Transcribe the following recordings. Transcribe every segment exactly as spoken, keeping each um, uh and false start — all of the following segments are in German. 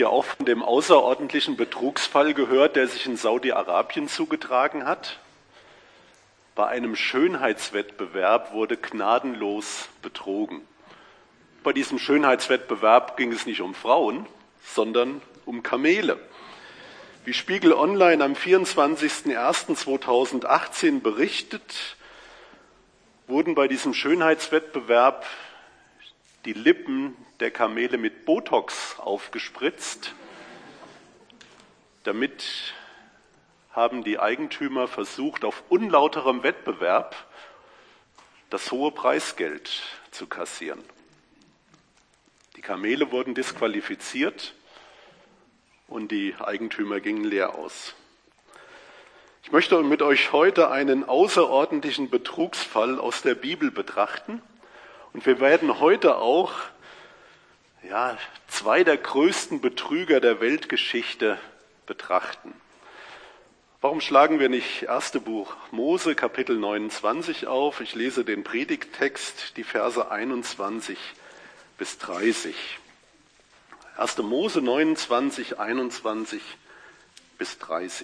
Ja, auch von dem außerordentlichen Betrugsfall gehört, der sich in Saudi-Arabien zugetragen hat. Bei einem Schönheitswettbewerb wurde gnadenlos betrogen. Bei diesem Schönheitswettbewerb ging es nicht um Frauen, sondern um Kamele. Wie Spiegel Online am vierundzwanzigsten ersten zweitausendachtzehn berichtet, wurden bei diesem Schönheitswettbewerb die Lippen der Kamele mit Botox aufgespritzt. Damit haben die Eigentümer versucht, auf unlauterem Wettbewerb das hohe Preisgeld zu kassieren. Die Kamele wurden disqualifiziert und die Eigentümer gingen leer aus. Ich möchte mit euch heute einen außerordentlichen Betrugsfall aus der Bibel betrachten. Und wir werden heute auch ja, zwei der größten Betrüger der Weltgeschichte betrachten. Warum schlagen wir nicht erste Buch Mose, Kapitel neunundzwanzig auf? Ich lese den Predigttext, die Verse einundzwanzig bis dreißig. erste Mose neunundzwanzig, einundzwanzig bis dreißig.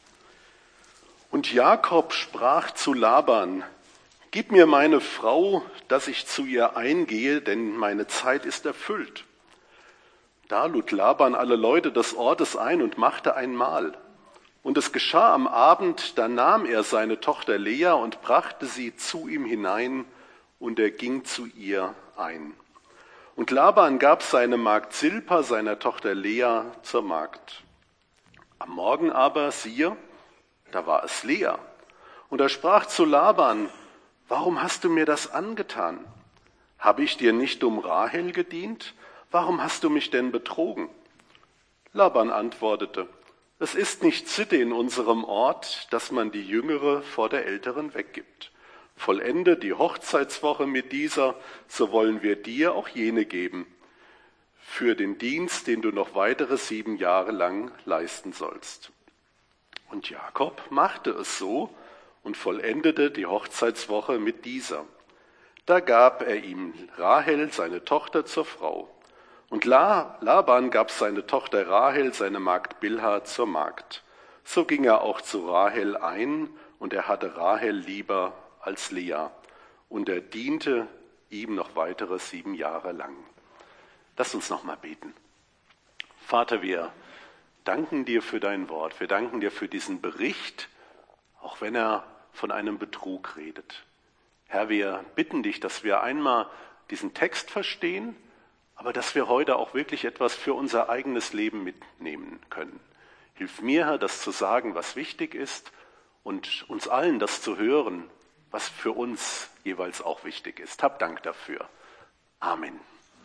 Und Jakob sprach zu Laban: Gib mir meine Frau, dass ich zu ihr eingehe, denn meine Zeit ist erfüllt. Da lud Laban alle Leute des Ortes ein und machte ein Mahl. Und es geschah am Abend, da nahm er seine Tochter Lea und brachte sie zu ihm hinein, und er ging zu ihr ein. Und Laban gab seine Magd Silpa seiner Tochter Lea zur Magd. Am Morgen aber, siehe, da war es Lea. Und er sprach zu Laban: Warum hast du mir das angetan? Habe ich dir nicht um Rahel gedient? Warum hast du mich denn betrogen? Laban antwortete: Es ist nicht Sitte in unserem Ort, dass man die Jüngere vor der Älteren weggibt. Vollende die Hochzeitswoche mit dieser, so wollen wir dir auch jene geben, für den Dienst, den du noch weitere sieben Jahre lang leisten sollst. Und Jakob machte es so und vollendete die Hochzeitswoche mit dieser. Da gab er ihm Rahel, seine Tochter, zur Frau. Und Laban gab seine Tochter Rahel, seine Magd Bilha, zur Magd. So ging er auch zu Rahel ein, und er hatte Rahel lieber als Lea. Und er diente ihm noch weitere sieben Jahre lang. Lass uns noch mal beten. Vater, wir danken dir für dein Wort. Wir danken dir für diesen Bericht, auch wenn er von einem Betrug redet. Herr, wir bitten dich, dass wir einmal diesen Text verstehen, aber dass wir heute auch wirklich etwas für unser eigenes Leben mitnehmen können. Hilf mir, Herr, das zu sagen, was wichtig ist, und uns allen das zu hören, was für uns jeweils auch wichtig ist. Hab Dank dafür. Amen.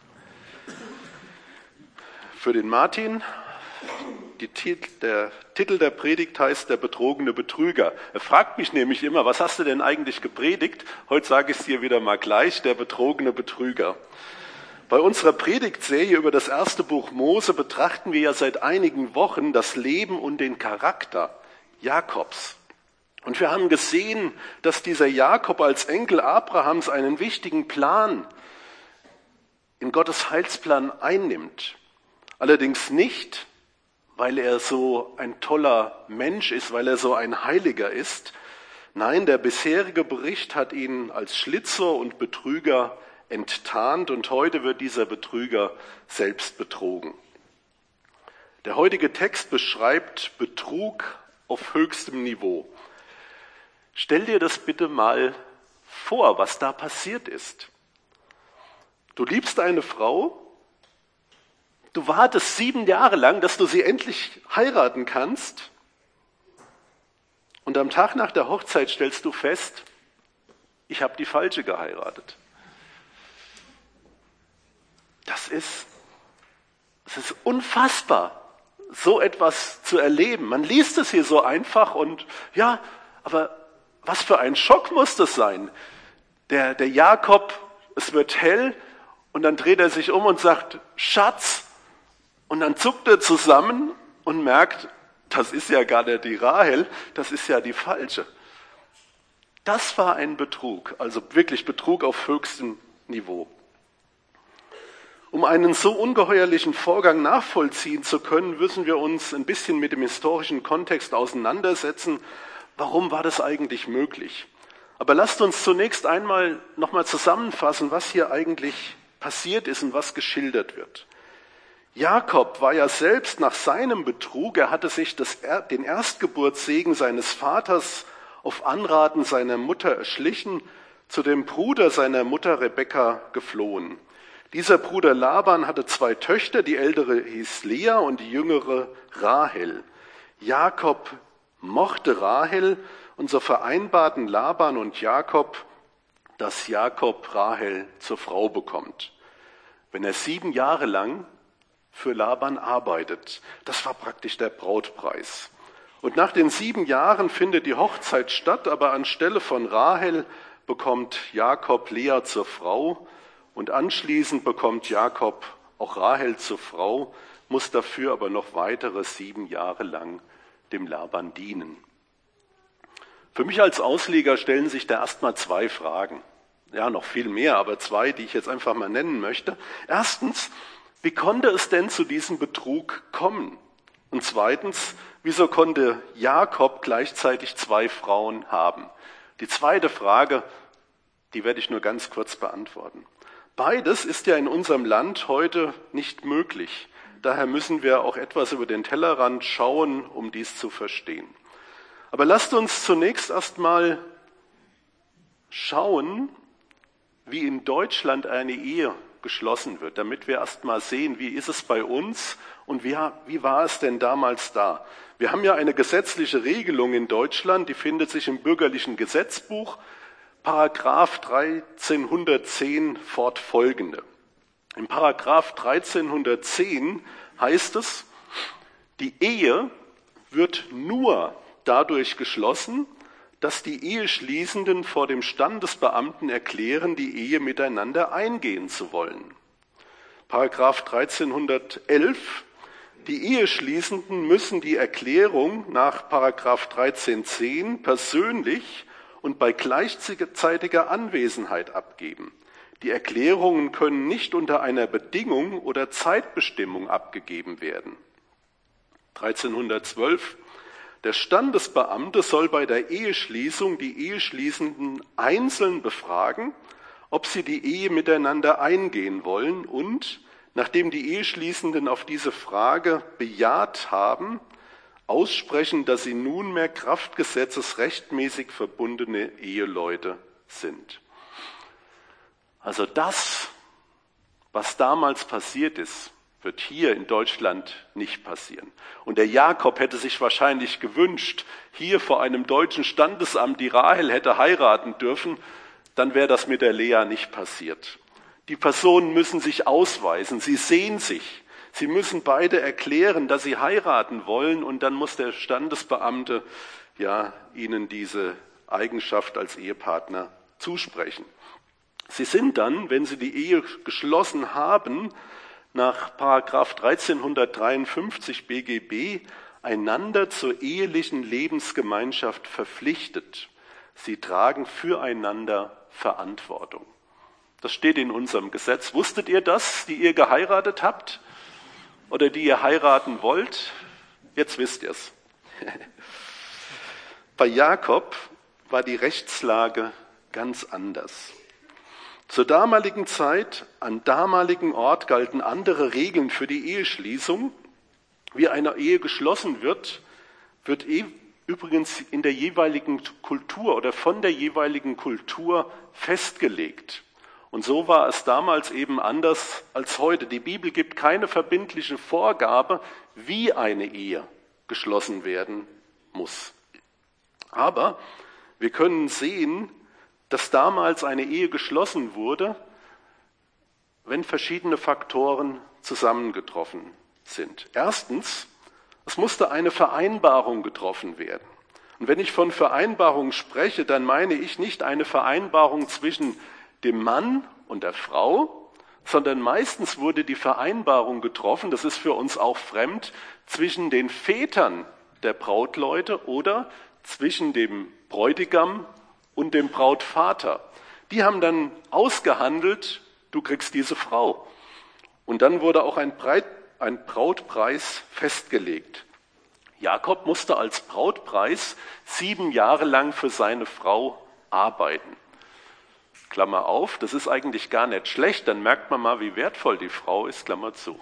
Für den Martin: Die Titel, der Titel der Predigt heißt Der betrogene Betrüger. Er fragt mich nämlich immer: Was hast du denn eigentlich gepredigt? Heute sage ich es dir wieder mal gleich: Der betrogene Betrüger. Bei unserer Predigtserie über das erste Buch Mose betrachten wir ja seit einigen Wochen das Leben und den Charakter Jakobs. Und wir haben gesehen, dass dieser Jakob als Enkel Abrahams einen wichtigen Plan in Gottes Heilsplan einnimmt. Allerdings nicht, weil er so ein toller Mensch ist, weil er so ein Heiliger ist. Nein, der bisherige Bericht hat ihn als Schlitzer und Betrüger enttarnt, und heute wird dieser Betrüger selbst betrogen. Der heutige Text beschreibt Betrug auf höchstem Niveau. Stell dir das bitte mal vor, was da passiert ist. Du liebst eine Frau, du wartest sieben Jahre lang, dass du sie endlich heiraten kannst, und am Tag nach der Hochzeit stellst du fest: Ich habe die Falsche geheiratet. Das ist, das ist unfassbar, so etwas zu erleben. Man liest es hier so einfach und ja, aber was für ein Schock muss das sein? Der, der Jakob, es wird hell, und dann dreht er sich um und sagt: Schatz. Und dann zuckt er zusammen und merkt, das ist ja gar nicht die Rahel, das ist ja die Falsche. Das war ein Betrug, also wirklich Betrug auf höchstem Niveau. Um einen so ungeheuerlichen Vorgang nachvollziehen zu können, müssen wir uns ein bisschen mit dem historischen Kontext auseinandersetzen. Warum war das eigentlich möglich? Aber lasst uns zunächst einmal nochmal zusammenfassen, was hier eigentlich passiert ist und was geschildert wird. Jakob war ja selbst nach seinem Betrug, er hatte sich das, den Erstgeburtssegen seines Vaters auf Anraten seiner Mutter erschlichen, zu dem Bruder seiner Mutter Rebekka geflohen. Dieser Bruder Laban hatte zwei Töchter, die ältere hieß Lea und die jüngere Rahel. Jakob mochte Rahel und so vereinbarten Laban und Jakob, dass Jakob Rahel zur Frau bekommt, wenn er sieben Jahre lang für Laban arbeitet. Das war praktisch der Brautpreis. Und nach den sieben Jahren findet die Hochzeit statt, aber anstelle von Rahel bekommt Jakob Lea zur Frau und anschließend bekommt Jakob auch Rahel zur Frau, muss dafür aber noch weitere sieben Jahre lang dem Laban dienen. Für mich als Ausleger stellen sich da erstmal zwei Fragen. Ja, noch viel mehr, aber zwei, die ich jetzt einfach mal nennen möchte. Erstens, wie konnte es denn zu diesem Betrug kommen? Und zweitens, wieso konnte Jakob gleichzeitig zwei Frauen haben? Die zweite Frage, die werde ich nur ganz kurz beantworten. Beides ist ja in unserem Land heute nicht möglich. Daher müssen wir auch etwas über den Tellerrand schauen, um dies zu verstehen. Aber lasst uns zunächst erstmal schauen, wie in Deutschland eine Ehe geschlossen wird, damit wir erstmal sehen, wie ist es bei uns und wie, wie war es denn damals da. Wir haben ja eine gesetzliche Regelung in Deutschland, die findet sich im bürgerlichen Gesetzbuch, Paragraph dreizehnhundertzehn fortfolgende. Im Paragraph dreizehnhundertzehn heißt es, die Ehe wird nur dadurch geschlossen, dass die Eheschließenden vor dem Standesbeamten erklären, die Ehe miteinander eingehen zu wollen. Paragraph dreizehnhundertelf. Die Eheschließenden müssen die Erklärung nach Paragraph dreizehn persönlich und bei gleichzeitiger Anwesenheit abgeben. Die Erklärungen können nicht unter einer Bedingung oder Zeitbestimmung abgegeben werden. dreizehnhundertzwölf. Der Standesbeamte soll bei der Eheschließung die Eheschließenden einzeln befragen, ob sie die Ehe miteinander eingehen wollen und, nachdem die Eheschließenden auf diese Frage bejaht haben, aussprechen, dass sie nunmehr Kraftgesetzes rechtmäßig verbundene Eheleute sind. Also das, was damals passiert ist, wird hier in Deutschland nicht passieren. Und der Jakob hätte sich wahrscheinlich gewünscht, hier vor einem deutschen Standesamt die Rahel hätte heiraten dürfen, dann wäre das mit der Lea nicht passiert. Die Personen müssen sich ausweisen, sie sehen sich, sie müssen beide erklären, dass sie heiraten wollen und dann muss der Standesbeamte ja ihnen diese Eigenschaft als Ehepartner zusprechen. Sie sind dann, wenn sie die Ehe geschlossen haben, nach Paragraph dreizehnhundertdreiundfünfzig B G B einander zur ehelichen Lebensgemeinschaft verpflichtet. Sie tragen füreinander Verantwortung. Das steht in unserem Gesetz. Wusstet ihr das, die ihr geheiratet habt oder die ihr heiraten wollt? Jetzt wisst ihr es. Bei Jakob war die Rechtslage ganz anders. Zur damaligen Zeit, am damaligen Ort galten andere Regeln für die Eheschließung. Wie eine Ehe geschlossen wird, wird übrigens in der jeweiligen Kultur oder von der jeweiligen Kultur festgelegt. Und so war es damals eben anders als heute. Die Bibel gibt keine verbindliche Vorgabe, wie eine Ehe geschlossen werden muss. Aber wir können sehen, dass damals eine Ehe geschlossen wurde, wenn verschiedene Faktoren zusammengetroffen sind. Erstens, es musste eine Vereinbarung getroffen werden. Und wenn ich von Vereinbarung spreche, dann meine ich nicht eine Vereinbarung zwischen dem Mann und der Frau, sondern meistens wurde die Vereinbarung getroffen, das ist für uns auch fremd, zwischen den Vätern der Brautleute oder zwischen dem Bräutigam und dem Brautvater. Die haben dann ausgehandelt, du kriegst diese Frau. Und dann wurde auch ein, Breit, ein Brautpreis festgelegt. Jakob musste als Brautpreis sieben Jahre lang für seine Frau arbeiten. Klammer auf, das ist eigentlich gar nicht schlecht, dann merkt man mal, wie wertvoll die Frau ist, Klammer zu.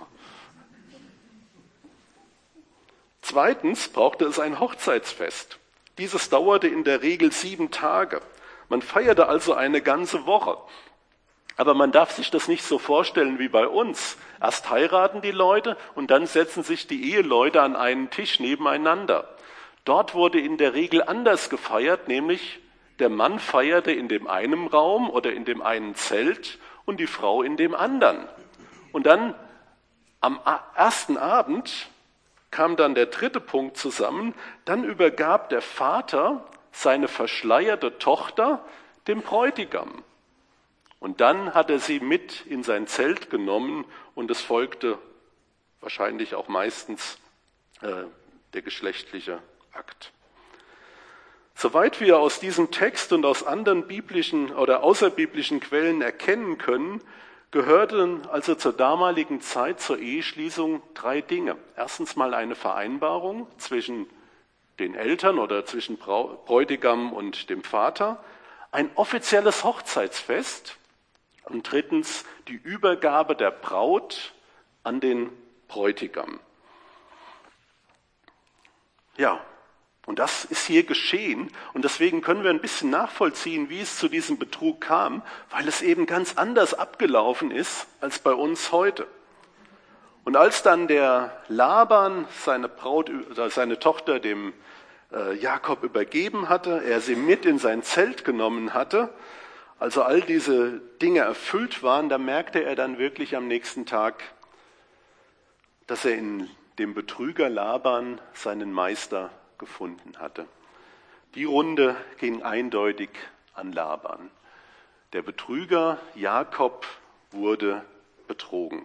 Zweitens brauchte es ein Hochzeitsfest. Dieses dauerte in der Regel sieben Tage. Man feierte also eine ganze Woche. Aber man darf sich das nicht so vorstellen wie bei uns. Erst heiraten die Leute und dann setzen sich die Eheleute an einen Tisch nebeneinander. Dort wurde in der Regel anders gefeiert, nämlich der Mann feierte in dem einen Raum oder in dem einen Zelt und die Frau in dem anderen. Und dann am ersten Abend kam dann der dritte Punkt zusammen, dann übergab der Vater seine verschleierte Tochter dem Bräutigam. Und dann hat er sie mit in sein Zelt genommen und es folgte wahrscheinlich auch meistens äh, der geschlechtliche Akt. Soweit wir aus diesem Text und aus anderen biblischen oder außerbiblischen Quellen erkennen können, gehörten also zur damaligen Zeit zur Eheschließung drei Dinge. Erstens mal eine Vereinbarung zwischen den Eltern oder zwischen Bräutigam und dem Vater, ein offizielles Hochzeitsfest und drittens die Übergabe der Braut an den Bräutigam. Ja, und das ist hier geschehen und deswegen können wir ein bisschen nachvollziehen, wie es zu diesem Betrug kam, weil es eben ganz anders abgelaufen ist als bei uns heute. Und als dann der Laban seine Braut, oder seine Tochter dem äh, Jakob übergeben hatte, er sie mit in sein Zelt genommen hatte, also all diese Dinge erfüllt waren, da merkte er dann wirklich am nächsten Tag, dass er in dem Betrüger Laban seinen Meister gefunden hatte. Die Runde ging eindeutig an Laban. Der Betrüger Jakob wurde betrogen.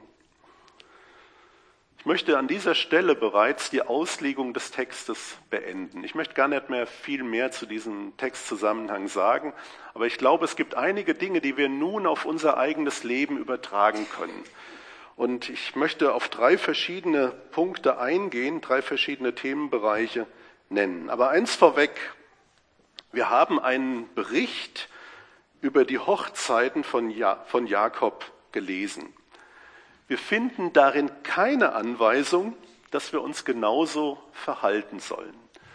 Ich möchte an dieser Stelle bereits die Auslegung des Textes beenden. Ich möchte gar nicht mehr viel mehr zu diesem Textzusammenhang sagen, aber ich glaube, es gibt einige Dinge, die wir nun auf unser eigenes Leben übertragen können. Und ich möchte auf drei verschiedene Punkte eingehen, drei verschiedene Themenbereiche nennen. Aber eins vorweg, wir haben einen Bericht über die Hochzeiten von, ja- von Jakob gelesen. Wir finden darin keine Anweisung, dass wir uns genauso verhalten sollen.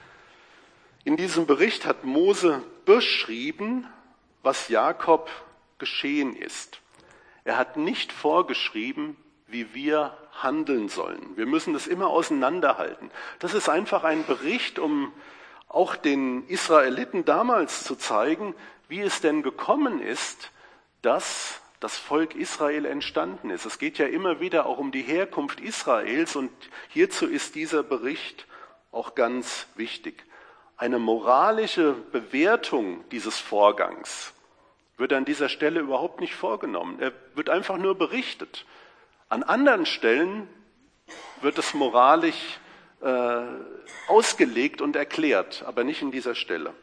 In diesem Bericht hat Mose beschrieben, was Jakob geschehen ist. Er hat nicht vorgeschrieben, wie wir handeln sollen. Wir müssen das immer auseinanderhalten. Das ist einfach ein Bericht, um auch den Israeliten damals zu zeigen, wie es denn gekommen ist, dass das Volk Israel entstanden ist. Es geht ja immer wieder auch um die Herkunft Israels und hierzu ist dieser Bericht auch ganz wichtig. Eine moralische Bewertung dieses Vorgangs wird an dieser Stelle überhaupt nicht vorgenommen. Er wird einfach nur berichtet. An anderen Stellen wird es moralisch äh, ausgelegt und erklärt, aber nicht in dieser Stelle.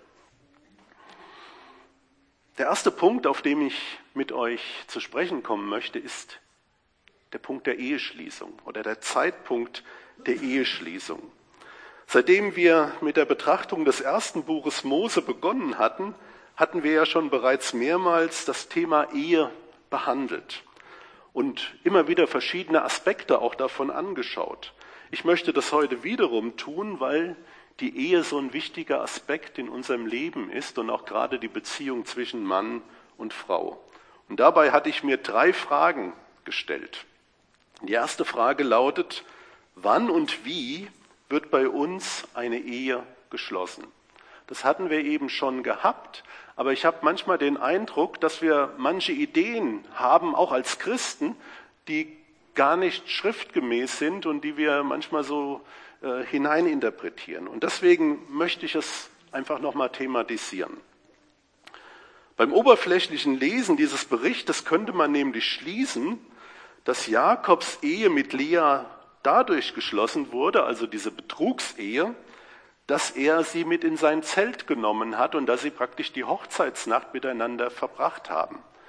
Der erste Punkt, auf den ich mit euch zu sprechen kommen möchte, ist der Punkt der Eheschließung oder der Zeitpunkt der Eheschließung. Seitdem wir mit der Betrachtung des ersten Buches Mose begonnen hatten, hatten wir ja schon bereits mehrmals das Thema Ehe behandelt und immer wieder verschiedene Aspekte auch davon angeschaut. Ich möchte das heute wiederum tun, weil die Ehe so ein wichtiger Aspekt in unserem Leben ist und auch gerade die Beziehung zwischen Mann und Frau. Und dabei hatte ich mir drei Fragen gestellt. Die erste Frage lautet, wann und wie wird bei uns eine Ehe geschlossen? Das hatten wir eben schon gehabt, aber ich habe manchmal den Eindruck, dass wir manche Ideen haben, auch als Christen, die gar nicht schriftgemäß sind und die wir manchmal so äh, hineininterpretieren. Und deswegen möchte ich es einfach nochmal thematisieren. Beim oberflächlichen Lesen dieses Berichtes könnte man nämlich schließen, dass Jakobs Ehe mit Lea dadurch geschlossen wurde, also diese Betrugsehe, dass er sie mit in sein Zelt genommen hat und dass sie praktisch die Hochzeitsnacht miteinander verbracht haben.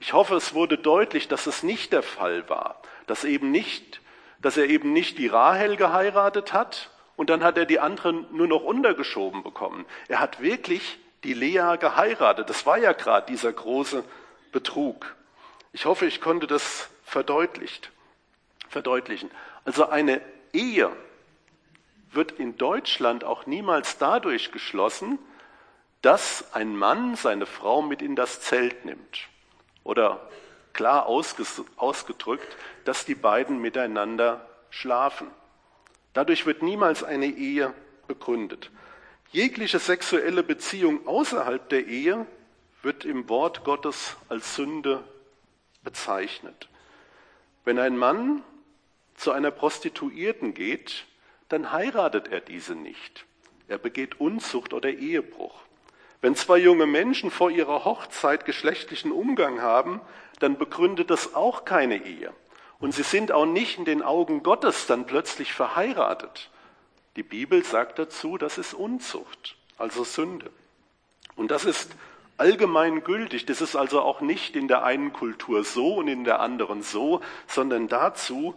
Ich hoffe, es wurde deutlich, dass es nicht der Fall war, dass, eben nicht, dass er eben nicht die Rahel geheiratet hat und dann hat er die anderen nur noch untergeschoben bekommen. Er hat wirklich die Lea geheiratet. Das war ja gerade dieser große Betrug. Ich hoffe, ich konnte das verdeutlicht, verdeutlichen. Also eine Ehe wird in Deutschland auch niemals dadurch geschlossen, dass ein Mann seine Frau mit in das Zelt nimmt. Oder klar ausgedrückt, dass die beiden miteinander schlafen. Dadurch wird niemals eine Ehe begründet. Jegliche sexuelle Beziehung außerhalb der Ehe wird im Wort Gottes als Sünde bezeichnet. Wenn ein Mann zu einer Prostituierten geht, dann heiratet er diese nicht. Er begeht Unzucht oder Ehebruch. Wenn zwei junge Menschen vor ihrer Hochzeit geschlechtlichen Umgang haben, dann begründet das auch keine Ehe. Und sie sind auch nicht in den Augen Gottes dann plötzlich verheiratet. Die Bibel sagt dazu, das ist Unzucht, also Sünde. Und das ist allgemein gültig. Das ist also auch nicht in der einen Kultur so und in der anderen so, sondern dazu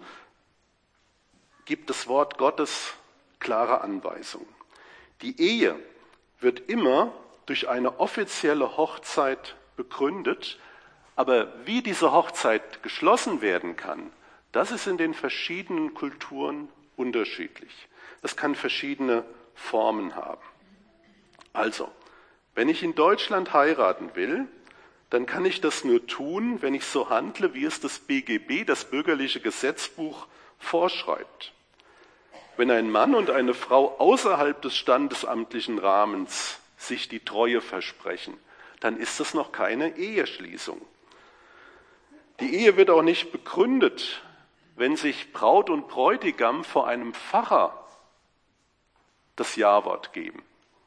gibt das Wort Gottes klare Anweisungen. Die Ehe wird immer durch eine offizielle Hochzeit begründet, aber wie diese Hochzeit geschlossen werden kann, das ist in den verschiedenen Kulturen unterschiedlich. Das kann verschiedene Formen haben. Also, wenn ich in Deutschland heiraten will, dann kann ich das nur tun, wenn ich so handle, wie es das B G B, das Bürgerliche Gesetzbuch, vorschreibt. Wenn ein Mann und eine Frau außerhalb des standesamtlichen Rahmens sich die Treue versprechen, dann ist das noch keine Eheschließung. Die Ehe wird auch nicht begründet, wenn sich Braut und Bräutigam vor einem Pfarrer das Ja-Wort geben.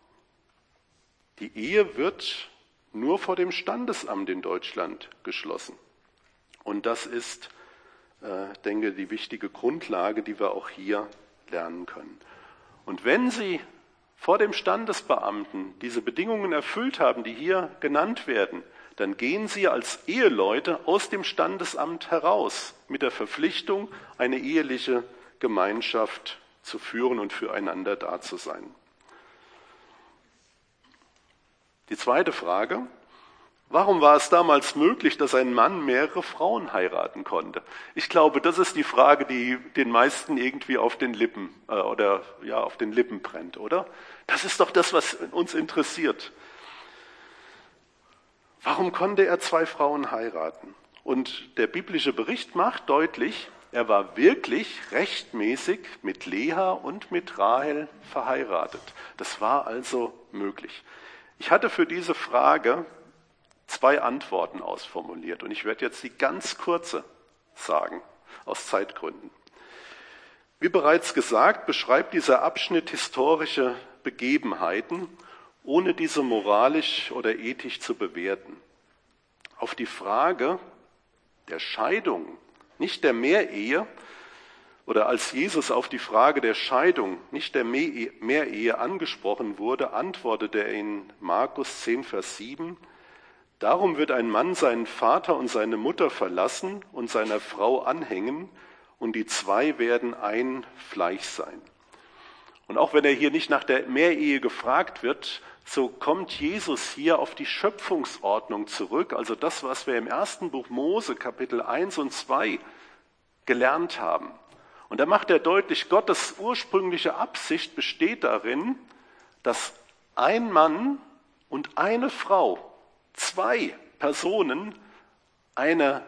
Die Ehe wird nur vor dem Standesamt in Deutschland geschlossen. Und das ist, äh, denke ich, die wichtige Grundlage, die wir auch hier lernen können. Und wenn Sie vor dem Standesbeamten diese Bedingungen erfüllt haben, die hier genannt werden, dann gehen Sie als Eheleute aus dem Standesamt heraus mit der Verpflichtung, eine eheliche Gemeinschaft zu führen und füreinander da zu sein. Die zweite Frage: Warum war es damals möglich, dass ein Mann mehrere Frauen heiraten konnte? Ich glaube, das ist die Frage, die den meisten irgendwie auf den Lippen äh, oder ja auf den Lippen brennt, oder? Das ist doch das, was uns interessiert. Warum konnte er zwei Frauen heiraten? Und der biblische Bericht macht deutlich, er war wirklich rechtmäßig mit Lea und mit Rahel verheiratet. Das war also möglich. Ich hatte für diese Frage zwei Antworten ausformuliert und ich werde jetzt die ganz kurze sagen, aus Zeitgründen. Wie bereits gesagt, beschreibt dieser Abschnitt historische Begebenheiten, ohne diese moralisch oder ethisch zu bewerten. Auf die Frage der Scheidung, nicht der Mehrehe, oder als Jesus auf die Frage der Scheidung, nicht der Mehrehe angesprochen wurde, antwortete er in Markus zehn, Vers sieben, darum wird ein Mann seinen Vater und seine Mutter verlassen und seiner Frau anhängen, und die zwei werden ein Fleisch sein. Und auch wenn er hier nicht nach der Mehrehe gefragt wird, so kommt Jesus hier auf die Schöpfungsordnung zurück, also das, was wir im ersten Buch Mose, Kapitel eins und zwei gelernt haben. Und da macht er deutlich, Gottes ursprüngliche Absicht besteht darin, dass ein Mann und eine Frau, zwei Personen, eine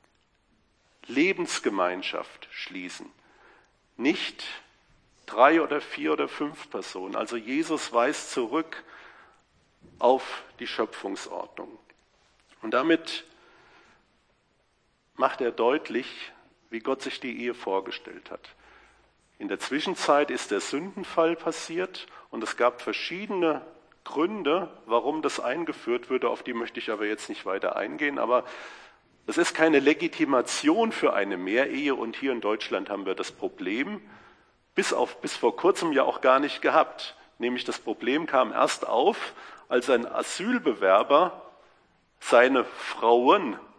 Lebensgemeinschaft schließen. Nicht drei oder vier oder fünf Personen. Also Jesus weist zurück auf die Schöpfungsordnung. Und damit macht er deutlich, wie Gott sich die Ehe vorgestellt hat. In der Zwischenzeit ist der Sündenfall passiert und es gab verschiedene Gründe, warum das eingeführt wurde, auf die möchte ich aber jetzt nicht weiter eingehen, aber es ist keine Legitimation für eine Mehrehe und hier in Deutschland haben wir das Problem bis, auf, bis vor kurzem ja auch gar nicht gehabt. Nämlich das Problem kam erst auf, als ein Asylbewerber seine Frauen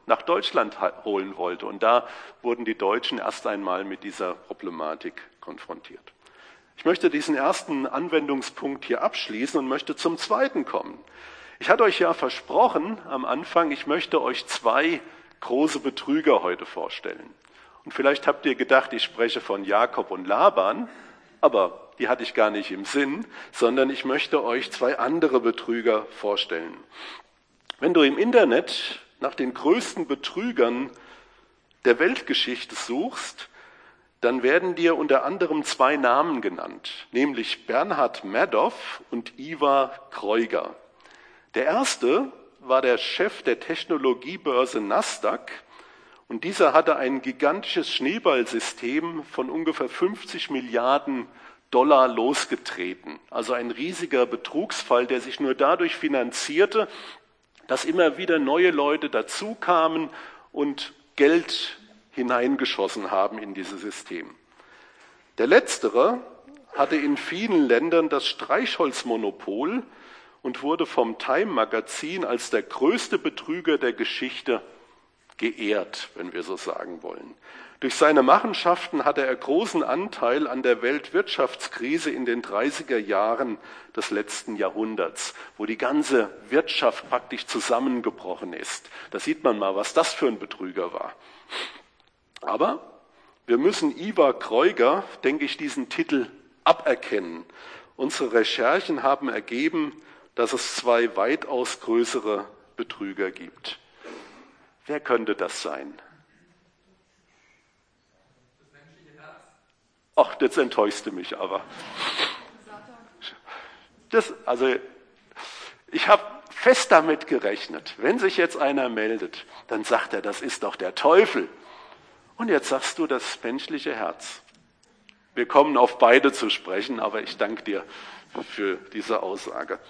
nach Deutschland holen wollte. Und da wurden die Deutschen erst einmal mit dieser Problematik konfrontiert. Ich möchte diesen ersten Anwendungspunkt hier abschließen und möchte zum zweiten kommen. Ich hatte euch ja versprochen am Anfang, ich möchte euch zwei große Betrüger heute vorstellen. Und vielleicht habt ihr gedacht, ich spreche von Jakob und Laban, aber die hatte ich gar nicht im Sinn, sondern ich möchte euch zwei andere Betrüger vorstellen. Wenn du im Internet nach den größten Betrügern der Weltgeschichte suchst, dann werden dir unter anderem zwei Namen genannt, nämlich Bernhard Madoff und Ivar Kreuger. Der erste war der Chef der Technologiebörse Nasdaq und dieser hatte ein gigantisches Schneeballsystem von ungefähr fünfzig Milliarden Dollar losgetreten. Also ein riesiger Betrugsfall, der sich nur dadurch finanzierte, dass immer wieder neue Leute dazukamen und Geld hineingeschossen haben in dieses System. Der Letztere hatte in vielen Ländern das Streichholzmonopol und wurde vom Time-Magazin als der größte Betrüger der Geschichte geehrt, wenn wir so sagen wollen. Durch seine Machenschaften hatte er großen Anteil an der Weltwirtschaftskrise in den dreißiger Jahren des letzten Jahrhunderts, wo die ganze Wirtschaft praktisch zusammengebrochen ist. Da sieht man mal, was das für ein Betrüger war. Aber wir müssen Ivar Kreuger, denke ich, diesen Titel aberkennen. Unsere Recherchen haben ergeben, dass es zwei weitaus größere Betrüger gibt. Wer könnte das sein? Ach, jetzt enttäuschst du mich aber. Das, also, ich habe fest damit gerechnet, wenn sich jetzt einer meldet, dann sagt er, das ist doch der Teufel. Und jetzt sagst du das menschliche Herz. Wir kommen auf beide zu sprechen, aber ich danke dir für diese Aussage.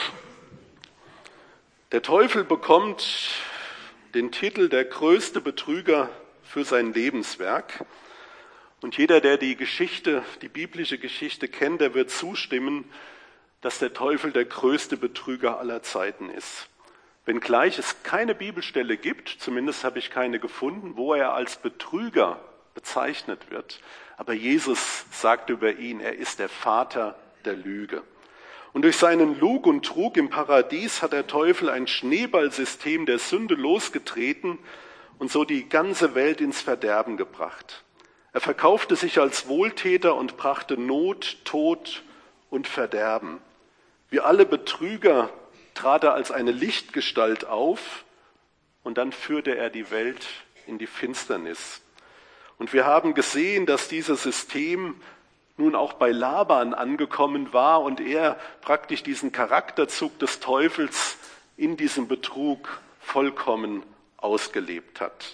Der Teufel bekommt den Titel der größte Betrüger für sein Lebenswerk. Und jeder, der die Geschichte, die biblische Geschichte kennt, der wird zustimmen, dass der Teufel der größte Betrüger aller Zeiten ist. Wenngleich es keine Bibelstelle gibt, zumindest habe ich keine gefunden, wo er als Betrüger bezeichnet wird. Aber Jesus sagt über ihn, er ist der Vater der Lüge. Und durch seinen Lug und Trug im Paradies hat der Teufel ein Schneeballsystem der Sünde losgetreten und so die ganze Welt ins Verderben gebracht. Er verkaufte sich als Wohltäter und brachte Not, Tod und Verderben. Wie alle Betrüger trat er als eine Lichtgestalt auf und dann führte er die Welt in die Finsternis. Und wir haben gesehen, dass dieses System nun auch bei Laban angekommen war und er praktisch diesen Charakterzug des Teufels in diesem Betrug vollkommen ausgelebt hat.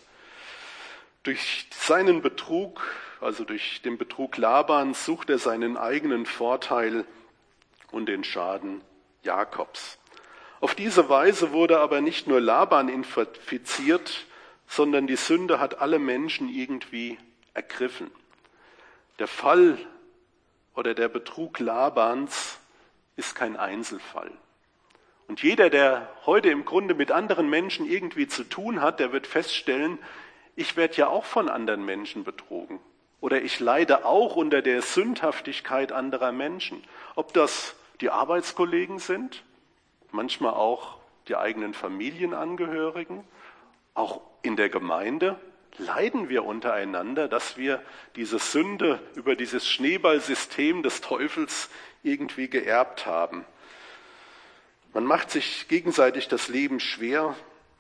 Durch seinen Betrug, also durch den Betrug Labans, sucht er seinen eigenen Vorteil und den Schaden Jakobs. Auf diese Weise wurde aber nicht nur Laban infiziert, sondern die Sünde hat alle Menschen irgendwie ergriffen. Der Fall oder der Betrug Labans ist kein Einzelfall. Und jeder, der heute im Grunde mit anderen Menschen irgendwie zu tun hat, der wird feststellen, ich werde ja auch von anderen Menschen betrogen. Oder ich leide auch unter der Sündhaftigkeit anderer Menschen. Ob das die Arbeitskollegen sind, manchmal auch die eigenen Familienangehörigen, auch in der Gemeinde leiden wir untereinander, dass wir diese Sünde über dieses Schneeballsystem des Teufels irgendwie geerbt haben. Man macht sich gegenseitig das Leben schwer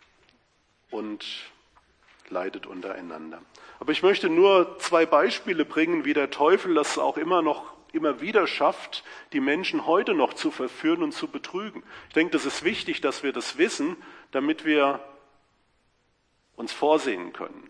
und leidet untereinander. Aber ich möchte nur zwei Beispiele bringen, wie der Teufel das auch immer noch immer wieder schafft, die Menschen heute noch zu verführen und zu betrügen. Ich denke, das ist wichtig, dass wir das wissen, damit wir uns vorsehen können,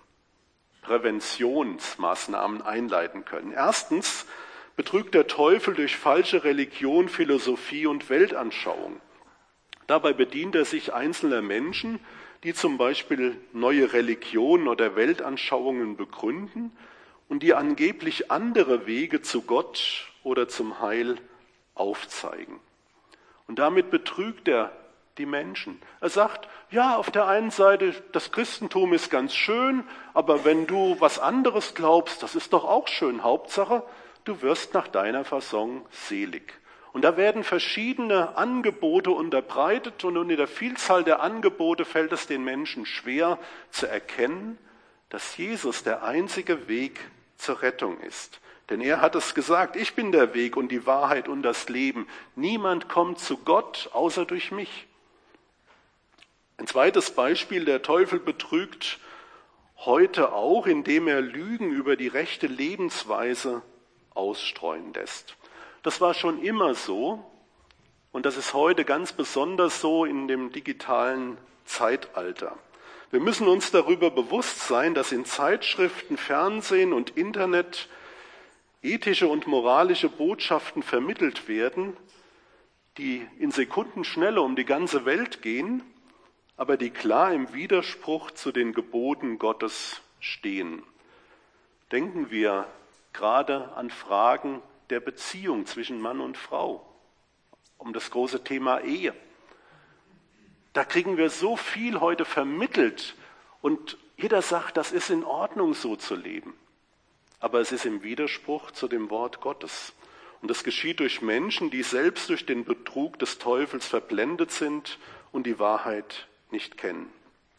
Präventionsmaßnahmen einleiten können. Erstens betrügt der Teufel durch falsche Religion, Philosophie und Weltanschauung. Dabei bedient er sich einzelner Menschen, die zum Beispiel neue Religionen oder Weltanschauungen begründen und die angeblich andere Wege zu Gott oder zum Heil aufzeigen. Und damit betrügt er die Menschen. Er sagt, ja, auf der einen Seite, das Christentum ist ganz schön, aber wenn du was anderes glaubst, das ist doch auch schön. Hauptsache, du wirst nach deiner Fasson selig. Und da werden verschiedene Angebote unterbreitet und in der Vielzahl der Angebote fällt es den Menschen schwer zu erkennen, dass Jesus der einzige Weg zur Rettung ist. Denn er hat es gesagt, ich bin der Weg und die Wahrheit und das Leben. Niemand kommt zu Gott außer durch mich. Ein zweites Beispiel, der Teufel betrügt heute auch, indem er Lügen über die rechte Lebensweise ausstreuen lässt. Das war schon immer so und das ist heute ganz besonders so in dem digitalen Zeitalter. Wir müssen uns darüber bewusst sein, dass in Zeitschriften, Fernsehen und Internet ethische und moralische Botschaften vermittelt werden, die in Sekundenschnelle um die ganze Welt gehen, aber die klar im Widerspruch zu den Geboten Gottes stehen. Denken wir gerade an Fragen der Beziehung zwischen Mann und Frau, um das große Thema Ehe. Da kriegen wir so viel heute vermittelt und jeder sagt, das ist in Ordnung, so zu leben. Aber es ist im Widerspruch zu dem Wort Gottes. Und das geschieht durch Menschen, die selbst durch den Betrug des Teufels verblendet sind und die Wahrheit nicht kennen.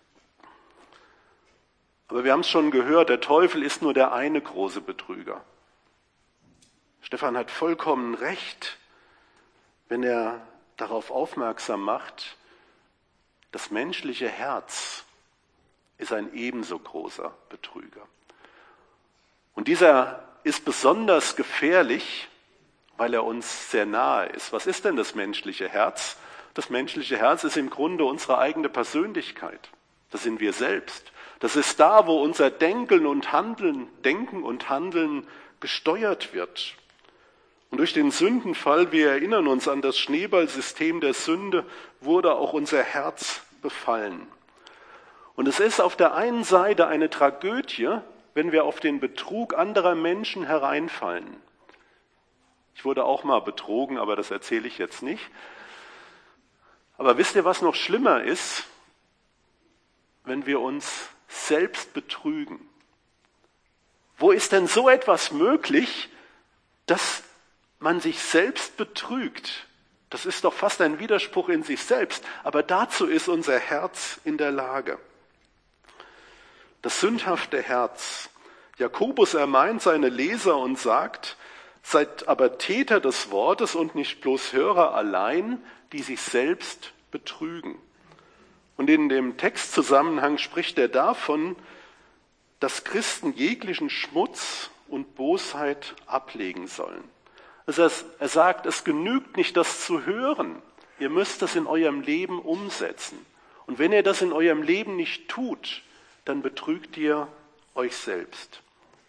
Aber wir haben es schon gehört, der Teufel ist nur der eine große Betrüger. Stefan hat vollkommen recht, wenn er darauf aufmerksam macht, das menschliche Herz ist ein ebenso großer Betrüger. Und dieser ist besonders gefährlich, weil er uns sehr nahe ist. Was ist denn das menschliche Herz? Das menschliche Herz ist im Grunde unsere eigene Persönlichkeit. Das sind wir selbst. Das ist da, wo unser Denken und Handeln, Denken und Handeln gesteuert wird. Und durch den Sündenfall, wir erinnern uns an das Schneeballsystem der Sünde, wurde auch unser Herz befallen. Und es ist auf der einen Seite eine Tragödie, wenn wir auf den Betrug anderer Menschen hereinfallen. Ich wurde auch mal betrogen, aber das erzähle ich jetzt nicht. Aber wisst ihr, was noch schlimmer ist? Wenn wir uns selbst betrügen. Wo ist denn so etwas möglich, dass man sich selbst betrügt? Das ist doch fast ein Widerspruch in sich selbst, aber dazu ist unser Herz in der Lage. Das sündhafte Herz. Jakobus ermahnt seine Leser und sagt, seid aber Täter des Wortes und nicht bloß Hörer allein, die sich selbst betrügen. Und in dem Textzusammenhang spricht er davon, dass Christen jeglichen Schmutz und Bosheit ablegen sollen. Also er sagt, es genügt nicht, das zu hören. Ihr müsst das in eurem Leben umsetzen. Und wenn ihr das in eurem Leben nicht tut, dann betrügt ihr euch selbst.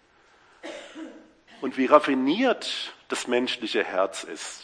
Und wie raffiniert das menschliche Herz ist,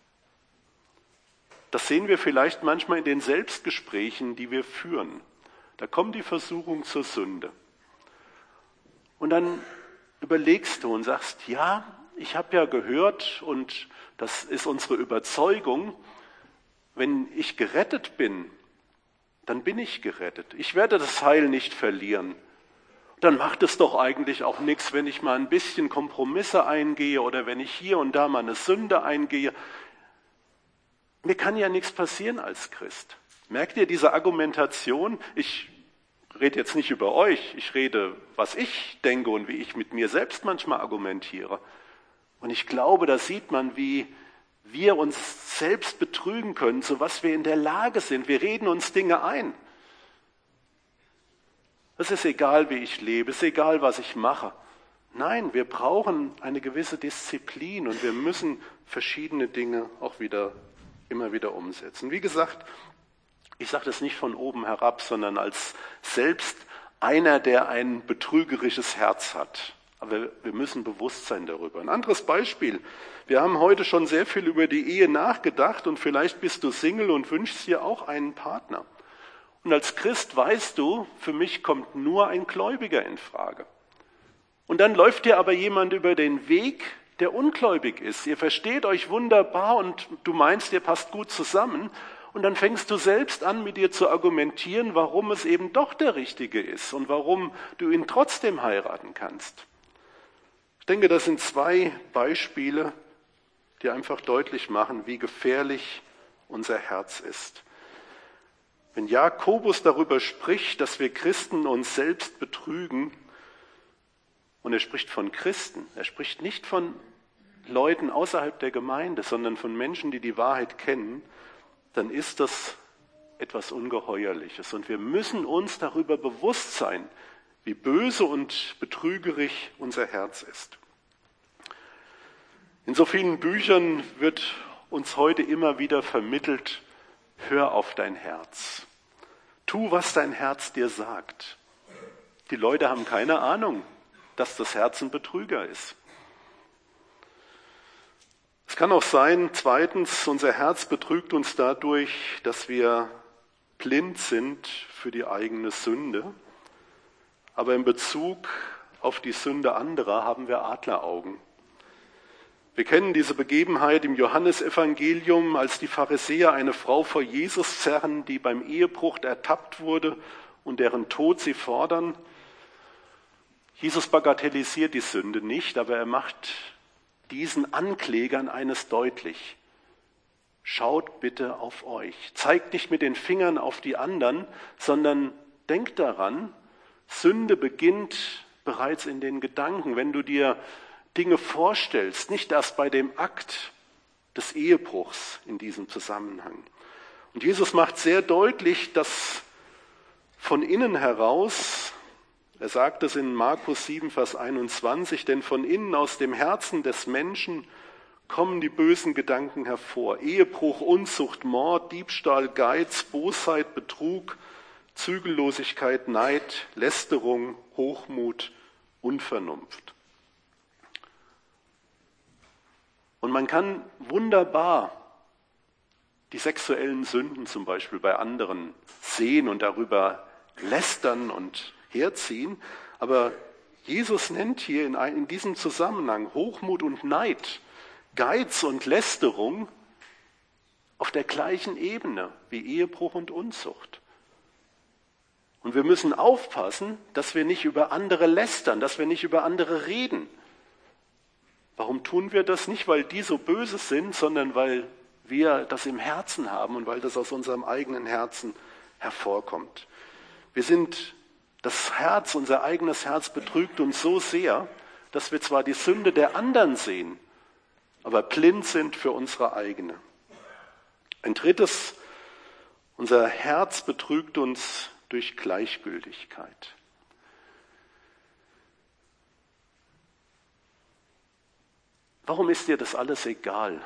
das sehen wir vielleicht manchmal in den Selbstgesprächen, die wir führen. Da kommt die Versuchung zur Sünde. Und dann überlegst du und sagst, ja, ich habe ja gehört und das ist unsere Überzeugung, wenn ich gerettet bin, dann bin ich gerettet. Ich werde das Heil nicht verlieren. Dann macht es doch eigentlich auch nichts, wenn ich mal ein bisschen Kompromisse eingehe oder wenn ich hier und da mal eine Sünde eingehe. Mir kann ja nichts passieren als Christ. Merkt ihr diese Argumentation? Ich rede jetzt nicht über euch, ich rede, was ich denke und wie ich mit mir selbst manchmal argumentiere. Und ich glaube, da sieht man, wie wir uns selbst betrügen können, zu was wir in der Lage sind. Wir reden uns Dinge ein. Es ist egal, wie ich lebe, es ist egal, was ich mache. Nein, wir brauchen eine gewisse Disziplin und wir müssen verschiedene Dinge auch wieder, immer wieder umsetzen. Wie gesagt, ich sage das nicht von oben herab, sondern als selbst einer, der ein betrügerisches Herz hat. Aber wir müssen bewusst sein darüber. Ein anderes Beispiel. Wir haben heute schon sehr viel über die Ehe nachgedacht und vielleicht bist du Single und wünschst dir auch einen Partner. Und als Christ weißt du, für mich kommt nur ein Gläubiger in Frage. Und dann läuft dir aber jemand über den Weg, der ungläubig ist. Ihr versteht euch wunderbar und du meinst, ihr passt gut zusammen. Und dann fängst du selbst an, mit dir zu argumentieren, warum es eben doch der Richtige ist und warum du ihn trotzdem heiraten kannst. Ich denke, das sind zwei Beispiele, die einfach deutlich machen, wie gefährlich unser Herz ist. Wenn Jakobus darüber spricht, dass wir Christen uns selbst betrügen, und er spricht von Christen, er spricht nicht von Leuten außerhalb der Gemeinde, sondern von Menschen, die die Wahrheit kennen, dann ist das etwas Ungeheuerliches. Und wir müssen uns darüber bewusst sein, wie böse und betrügerisch unser Herz ist. In so vielen Büchern wird uns heute immer wieder vermittelt, hör auf dein Herz. Tu, was dein Herz dir sagt. Die Leute haben keine Ahnung, dass das Herz ein Betrüger ist. Es kann auch sein, zweitens, unser Herz betrügt uns dadurch, dass wir blind sind für die eigene Sünde. Aber in Bezug auf die Sünde anderer haben wir Adleraugen. Wir kennen diese Begebenheit im Johannesevangelium, als die Pharisäer eine Frau vor Jesus zerren, die beim Ehebruch ertappt wurde und deren Tod sie fordern. Jesus bagatellisiert die Sünde nicht, aber er macht diesen Anklägern eines deutlich. Schaut bitte auf euch. Zeigt nicht mit den Fingern auf die anderen, sondern denkt daran, Sünde beginnt bereits in den Gedanken. Wenn du dir Dinge vorstellst, nicht erst bei dem Akt des Ehebruchs in diesem Zusammenhang. Und Jesus macht sehr deutlich, dass von innen heraus, er sagt es in Markus sieben, Vers einundzwanzig, denn von innen aus dem Herzen des Menschen kommen die bösen Gedanken hervor. Ehebruch, Unzucht, Mord, Diebstahl, Geiz, Bosheit, Betrug, Zügellosigkeit, Neid, Lästerung, Hochmut, Unvernunft. Und man kann wunderbar die sexuellen Sünden zum Beispiel bei anderen sehen und darüber lästern und herziehen. Aber Jesus nennt hier in, in diesem Zusammenhang Hochmut und Neid, Geiz und Lästerung auf der gleichen Ebene wie Ehebruch und Unzucht. Und wir müssen aufpassen, dass wir nicht über andere lästern, dass wir nicht über andere reden. Warum tun wir das? Nicht, weil die so böse sind, sondern weil wir das im Herzen haben und weil das aus unserem eigenen Herzen hervorkommt. Wir sind, das Herz, unser eigenes Herz betrügt uns so sehr, dass wir zwar die Sünde der anderen sehen, aber blind sind für unsere eigene. Ein drittes, unser Herz betrügt uns durch Gleichgültigkeit. Warum ist dir das alles egal?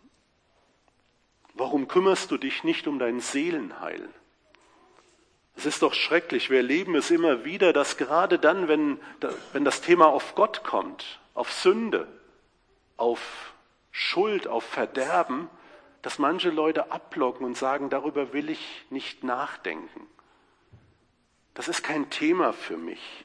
Warum kümmerst du dich nicht um dein Seelenheil? Es ist doch schrecklich, wir erleben es immer wieder, dass gerade dann, wenn, wenn das Thema auf Gott kommt, auf Sünde, auf Schuld, auf Verderben, dass manche Leute abblocken und sagen, darüber will ich nicht nachdenken. Das ist kein Thema für mich.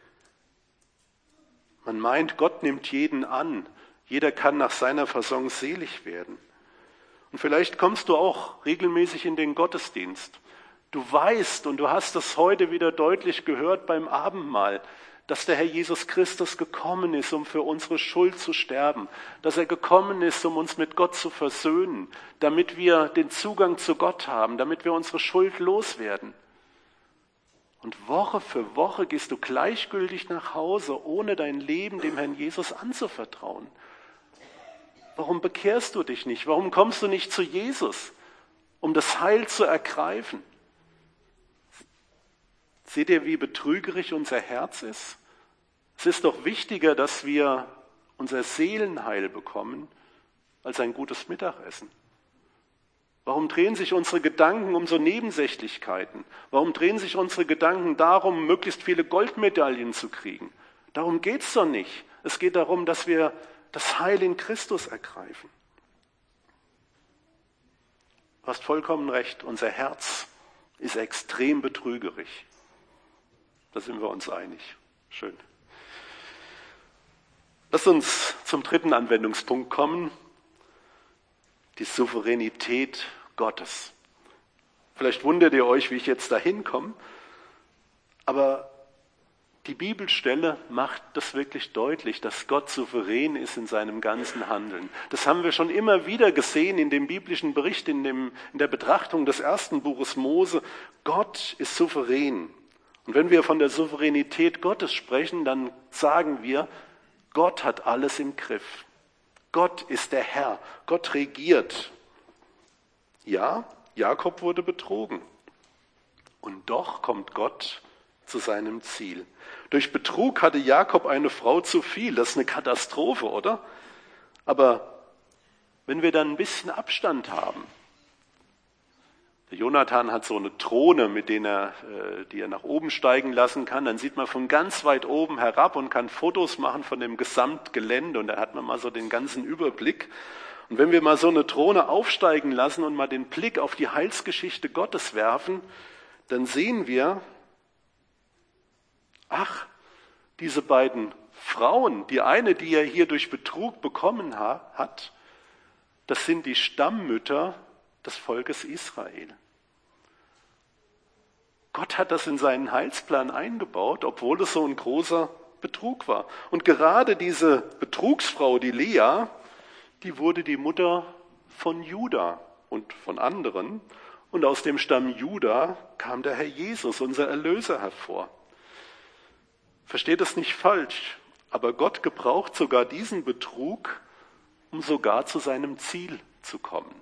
Man meint, Gott nimmt jeden an. Jeder kann nach seiner Fasson selig werden. Und vielleicht kommst du auch regelmäßig in den Gottesdienst. Du weißt, und du hast es heute wieder deutlich gehört beim Abendmahl, dass der Herr Jesus Christus gekommen ist, um für unsere Schuld zu sterben, dass er gekommen ist, um uns mit Gott zu versöhnen, damit wir den Zugang zu Gott haben, damit wir unsere Schuld loswerden. Und Woche für Woche gehst du gleichgültig nach Hause, ohne dein Leben dem Herrn Jesus anzuvertrauen. Warum bekehrst du dich nicht? Warum kommst du nicht zu Jesus, um das Heil zu ergreifen? Seht ihr, wie betrügerisch unser Herz ist? Es ist doch wichtiger, dass wir unser Seelenheil bekommen, als ein gutes Mittagessen. Warum drehen sich unsere Gedanken um so Nebensächlichkeiten? Warum drehen sich unsere Gedanken darum, möglichst viele Goldmedaillen zu kriegen? Darum geht es doch nicht. Es geht darum, dass wir das Heil in Christus ergreifen. Du hast vollkommen recht, unser Herz ist extrem betrügerisch. Da sind wir uns einig. Schön. Lass uns zum dritten Anwendungspunkt kommen. Die Souveränität Gottes. Vielleicht wundert ihr euch, wie ich jetzt da hinkomme. Aber die Bibelstelle macht das wirklich deutlich, dass Gott souverän ist in seinem ganzen Handeln. Das haben wir schon immer wieder gesehen in dem biblischen Bericht, in, dem, in der Betrachtung des ersten Buches Mose. Gott ist souverän. Und wenn wir von der Souveränität Gottes sprechen, dann sagen wir, Gott hat alles im Griff. Gott ist der Herr. Gott regiert. Ja, Jakob wurde betrogen. Und doch kommt Gott zu seinem Ziel. Durch Betrug hatte Jakob eine Frau zu viel. Das ist eine Katastrophe, oder? Aber wenn wir dann ein bisschen Abstand haben, der Jonathan hat so eine Drohne, mit der er, die er nach oben steigen lassen kann, dann sieht man von ganz weit oben herab und kann Fotos machen von dem Gesamtgelände und dann hat man mal so den ganzen Überblick. Und wenn wir mal so eine Drohne aufsteigen lassen und mal den Blick auf die Heilsgeschichte Gottes werfen, dann sehen wir, ach, diese beiden Frauen, die eine, die er hier durch Betrug bekommen hat, das sind die Stammmütter des Volkes Israel. Gott hat das in seinen Heilsplan eingebaut, obwohl es so ein großer Betrug war. Und gerade diese Betrugsfrau, die Lea, die wurde die Mutter von Juda und von anderen. Und aus dem Stamm Juda kam der Herr Jesus, unser Erlöser, hervor. Versteht es nicht falsch, aber Gott gebraucht sogar diesen Betrug, um sogar zu seinem Ziel zu kommen.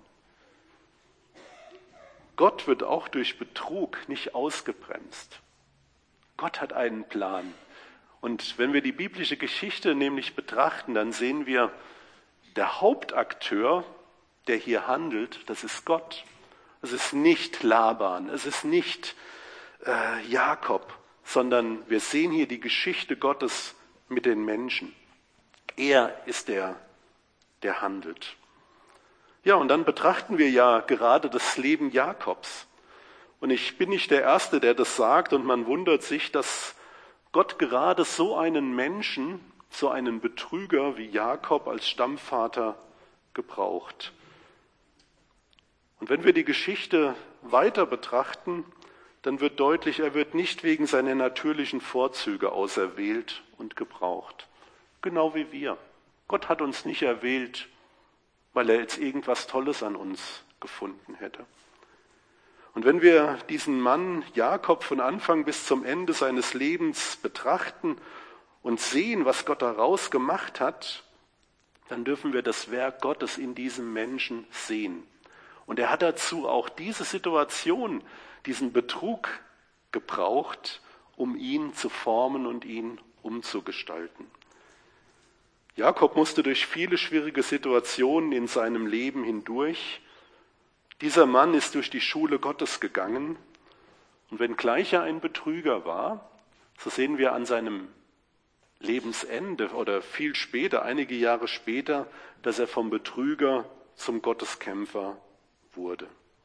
Gott wird auch durch Betrug nicht ausgebremst. Gott hat einen Plan. Und wenn wir die biblische Geschichte nämlich betrachten, dann sehen wir, der Hauptakteur, der hier handelt, das ist Gott. Es ist nicht Laban, es ist nicht äh, Jakob, sondern wir sehen hier die Geschichte Gottes mit den Menschen. Er ist der, der handelt. Ja, und dann betrachten wir ja gerade das Leben Jakobs. Und ich bin nicht der Erste, der das sagt, und man wundert sich, dass Gott gerade so einen Menschen, so einen Betrüger wie Jakob als Stammvater gebraucht. Und wenn wir die Geschichte weiter betrachten, dann wird deutlich, er wird nicht wegen seiner natürlichen Vorzüge auserwählt und gebraucht. Genau wie wir. Gott hat uns nicht erwählt, weil er jetzt irgendwas Tolles an uns gefunden hätte. Und wenn wir diesen Mann Jakob von Anfang bis zum Ende seines Lebens betrachten und sehen, was Gott daraus gemacht hat, dann dürfen wir das Werk Gottes in diesem Menschen sehen. Und er hat dazu auch diese Situation, diesen Betrug gebraucht, um ihn zu formen und ihn umzugestalten. Jakob musste durch viele schwierige Situationen in seinem Leben hindurch. Dieser Mann ist durch die Schule Gottes gegangen. Und wenngleich er ein Betrüger war, so sehen wir an seinem Lebensende oder viel später, einige Jahre später, dass er vom Betrüger zum Gotteskämpfer wurde.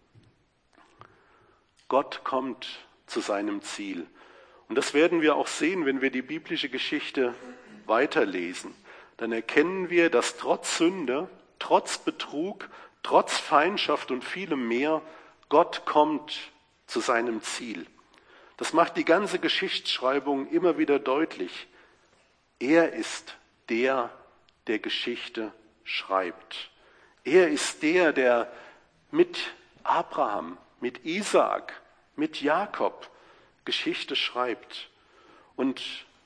Gott kommt zu seinem Ziel. Und das werden wir auch sehen, wenn wir die biblische Geschichte weiterlesen. Dann erkennen wir, dass trotz Sünde, trotz Betrug, trotz Feindschaft und vielem mehr, Gott kommt zu seinem Ziel. Das macht die ganze Geschichtsschreibung immer wieder deutlich. Er ist der, der Geschichte schreibt. Er ist der, der mit Abraham, mit Isaak, mit Jakob Geschichte schreibt. Und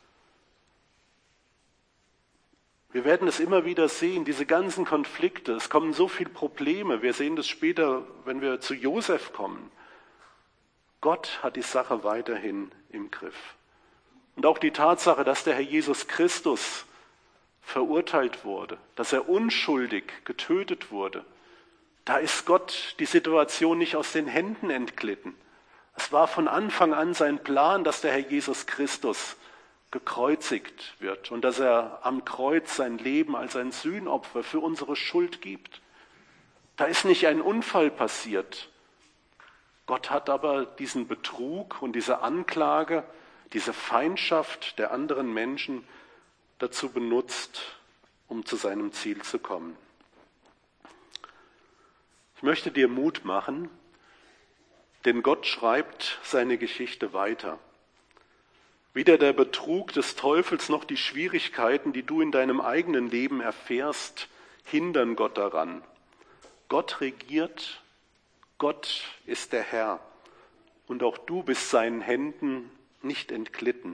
wir werden es immer wieder sehen, diese ganzen Konflikte, es kommen so viele Probleme. Wir sehen das später, wenn wir zu Josef kommen. Gott hat die Sache weiterhin im Griff. Und auch die Tatsache, dass der Herr Jesus Christus verurteilt wurde, dass er unschuldig getötet wurde, da ist Gott die Situation nicht aus den Händen entglitten. Es war von Anfang an sein Plan, dass der Herr Jesus Christus gekreuzigt wird und dass er am Kreuz sein Leben als ein Sühnopfer für unsere Schuld gibt. Da ist nicht ein Unfall passiert. Gott hat aber diesen Betrug und diese Anklage, diese Feindschaft der anderen Menschen dazu benutzt, um zu seinem Ziel zu kommen. Ich möchte dir Mut machen, Denn Gott schreibt seine Geschichte weiter. Weder der Betrug des Teufels noch die Schwierigkeiten, die du in deinem eigenen Leben erfährst, hindern Gott daran. Gott regiert, Gott ist der Herr und auch du bist seinen Händen nicht entglitten.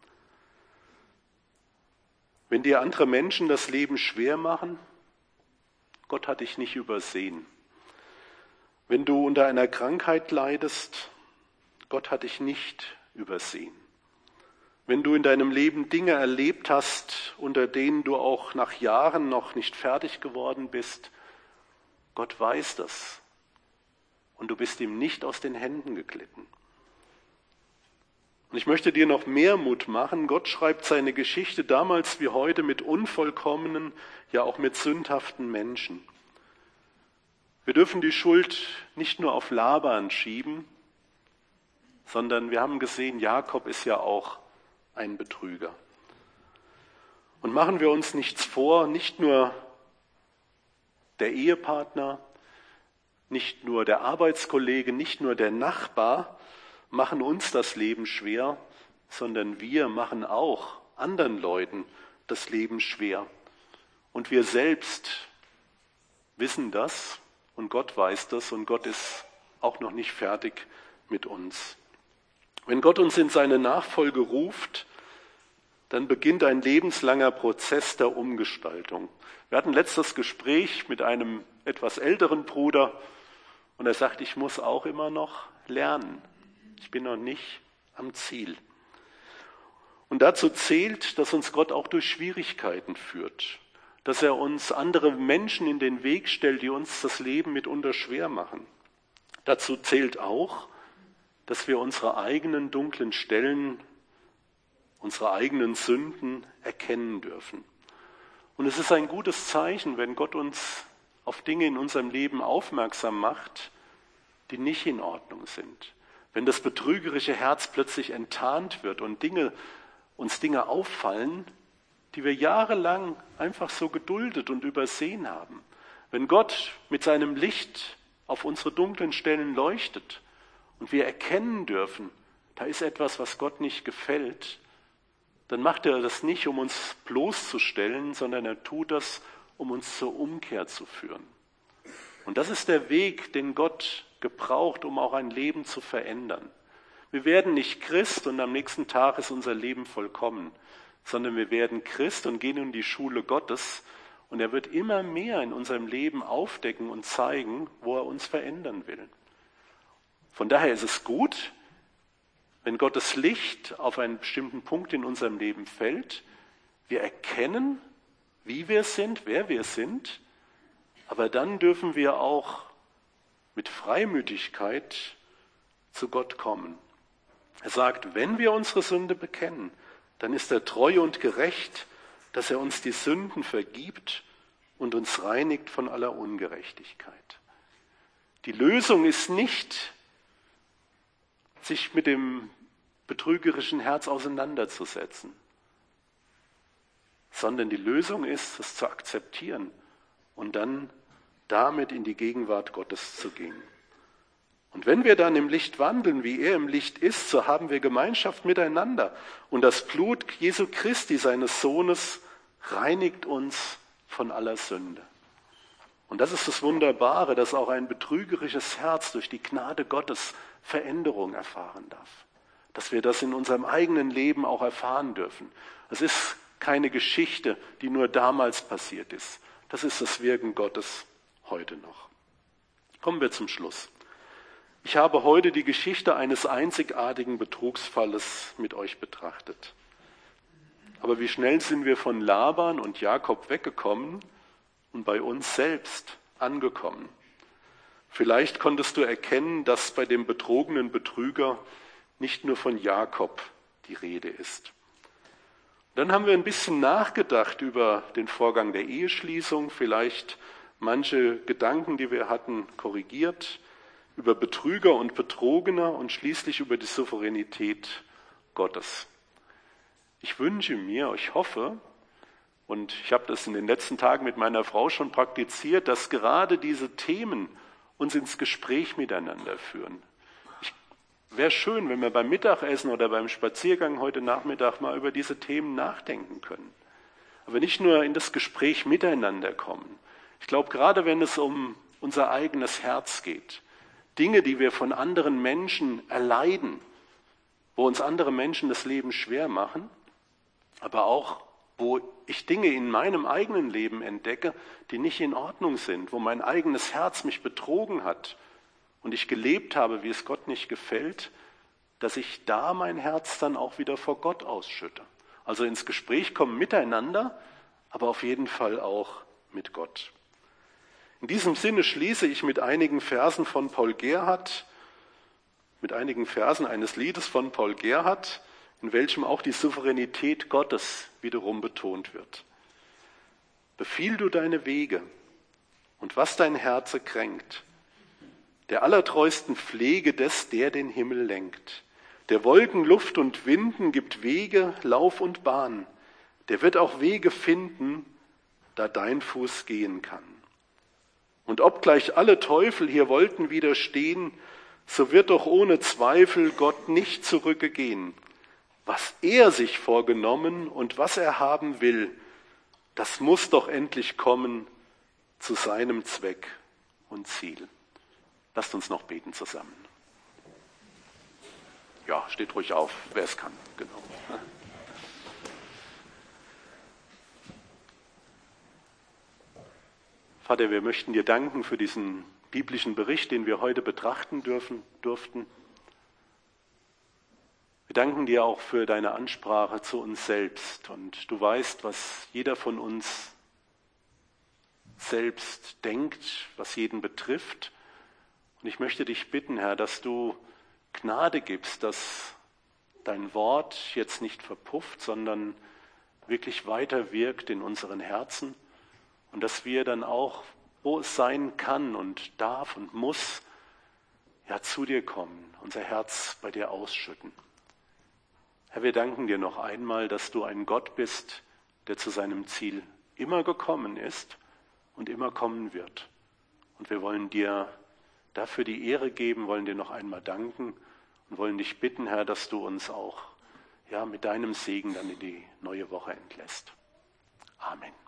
Wenn dir andere Menschen das Leben schwer machen, Gott hat dich nicht übersehen. Wenn du unter einer Krankheit leidest, Gott hat dich nicht übersehen. Wenn du in deinem Leben Dinge erlebt hast, unter denen du auch nach Jahren noch nicht fertig geworden bist, Gott weiß das und du bist ihm nicht aus den Händen geglitten. Und ich möchte dir noch mehr Mut machen. Gott schreibt seine Geschichte damals wie heute mit unvollkommenen, ja auch mit sündhaften Menschen. Wir dürfen die Schuld nicht nur auf Laban schieben, sondern wir haben gesehen, Jakob ist ja auch ein Betrüger. Und machen wir uns nichts vor, nicht nur der Ehepartner, nicht nur der Arbeitskollege, nicht nur der Nachbar machen uns das Leben schwer, sondern wir machen auch anderen Leuten das Leben schwer. Und wir selbst wissen das und Gott weiß das und Gott ist auch noch nicht fertig mit uns. Wenn Gott uns in seine Nachfolge ruft, dann beginnt ein lebenslanger Prozess der Umgestaltung. Wir hatten letztes Gespräch mit einem etwas älteren Bruder und er sagt, ich muss auch immer noch lernen. Ich bin noch nicht am Ziel. Und dazu zählt, dass uns Gott auch durch Schwierigkeiten führt, dass er uns andere Menschen in den Weg stellt, die uns das Leben mitunter schwer machen. Dazu zählt auch, dass wir unsere eigenen dunklen Stellen, unsere eigenen Sünden erkennen dürfen. Und es ist ein gutes Zeichen, wenn Gott uns auf Dinge in unserem Leben aufmerksam macht, die nicht in Ordnung sind. Wenn das betrügerische Herz plötzlich enttarnt wird und Dinge, uns Dinge auffallen, die wir jahrelang einfach so geduldet und übersehen haben. Wenn Gott mit seinem Licht auf unsere dunklen Stellen leuchtet und wir erkennen dürfen, da ist etwas, was Gott nicht gefällt, dann macht er das nicht, um uns bloßzustellen, sondern er tut das, um uns zur Umkehr zu führen. Und das ist der Weg, den Gott gebraucht, um auch ein Leben zu verändern. Wir werden nicht Christ und am nächsten Tag ist unser Leben vollkommen, sondern wir werden Christ und gehen in die Schule Gottes und er wird immer mehr in unserem Leben aufdecken und zeigen, wo er uns verändern will. Von daher ist es gut, wenn Gottes Licht auf einen bestimmten Punkt in unserem Leben fällt, wir erkennen, wie wir sind, wer wir sind, aber dann dürfen wir auch mit Freimütigkeit zu Gott kommen. Er sagt, wenn wir unsere Sünde bekennen, dann ist er treu und gerecht, dass er uns die Sünden vergibt und uns reinigt von aller Ungerechtigkeit. Die Lösung ist nicht, sich mit dem betrügerischen Herz auseinanderzusetzen, sondern die Lösung ist, es zu akzeptieren und dann damit in die Gegenwart Gottes zu gehen. Und wenn wir dann im Licht wandeln, wie er im Licht ist, so haben wir Gemeinschaft miteinander. Und das Blut Jesu Christi, seines Sohnes, reinigt uns von aller Sünde. Und das ist das Wunderbare, dass auch ein betrügerisches Herz durch die Gnade Gottes Veränderung erfahren darf. Dass wir das in unserem eigenen Leben auch erfahren dürfen. Es ist keine Geschichte, die nur damals passiert ist. Das ist das Wirken Gottes heute noch. Kommen wir zum Schluss. Ich habe heute die Geschichte eines einzigartigen Betrugsfalles mit euch betrachtet. Aber wie schnell sind wir von Laban und Jakob weggekommen und bei uns selbst angekommen? Vielleicht konntest du erkennen, dass bei dem betrogenen Betrüger nicht nur von Jakob die Rede ist. Dann haben wir ein bisschen nachgedacht über den Vorgang der Eheschließung, vielleicht manche Gedanken, die wir hatten, korrigiert, über Betrüger und Betrogener und schließlich über die Souveränität Gottes. Ich wünsche mir, ich hoffe, und ich habe das in den letzten Tagen mit meiner Frau schon praktiziert, dass gerade diese Themen uns ins Gespräch miteinander führen. wäre schön, wenn wir beim Mittagessen oder beim Spaziergang heute Nachmittag mal über diese Themen nachdenken können. Aber nicht nur in das Gespräch miteinander kommen. Ich glaube, gerade wenn es um unser eigenes Herz geht, Dinge, die wir von anderen Menschen erleiden, wo uns andere Menschen das Leben schwer machen, aber auch, wo ich Dinge in meinem eigenen Leben entdecke, die nicht in Ordnung sind, wo mein eigenes Herz mich betrogen hat und ich gelebt habe, wie es Gott nicht gefällt, dass ich da mein Herz dann auch wieder vor Gott ausschütte. Also ins Gespräch kommen miteinander, aber auf jeden Fall auch mit Gott. In diesem Sinne schließe ich mit einigen Versen von Paul Gerhardt, mit einigen Versen eines Liedes von Paul Gerhardt, in welchem auch die Souveränität Gottes wiederum betont wird. Befiehl du deine Wege und was dein Herze kränkt, der allertreusten Pflege des, der den Himmel lenkt. Der Wolken, Luft und Winden gibt Wege, Lauf und Bahn. Der wird auch Wege finden, da dein Fuß gehen kann. Und obgleich alle Teufel hier wollten widerstehen, so wird doch ohne Zweifel Gott nicht zurückgehen. Was er sich vorgenommen und was er haben will, das muss doch endlich kommen zu seinem Zweck und Ziel. Lasst uns noch beten zusammen. Ja, steht ruhig auf, wer es kann. Genau. Vater, wir möchten dir danken für diesen biblischen Bericht, den wir heute betrachten dürfen, durften. Wir danken dir auch für deine Ansprache zu uns selbst. Und du weißt, was jeder von uns selbst denkt, was jeden betrifft. Und ich möchte dich bitten, Herr, dass du Gnade gibst, dass dein Wort jetzt nicht verpufft, sondern wirklich weiter wirkt in unseren Herzen und dass wir dann auch, wo es sein kann und darf und muss, ja, zu dir kommen, unser Herz bei dir ausschütten. Herr, wir danken dir noch einmal, dass du ein Gott bist, der zu seinem Ziel immer gekommen ist und immer kommen wird. Und wir wollen dir dafür die Ehre geben, wollen dir noch einmal danken und wollen dich bitten, Herr, dass du uns auch ja, mit deinem Segen dann in die neue Woche entlässt. Amen.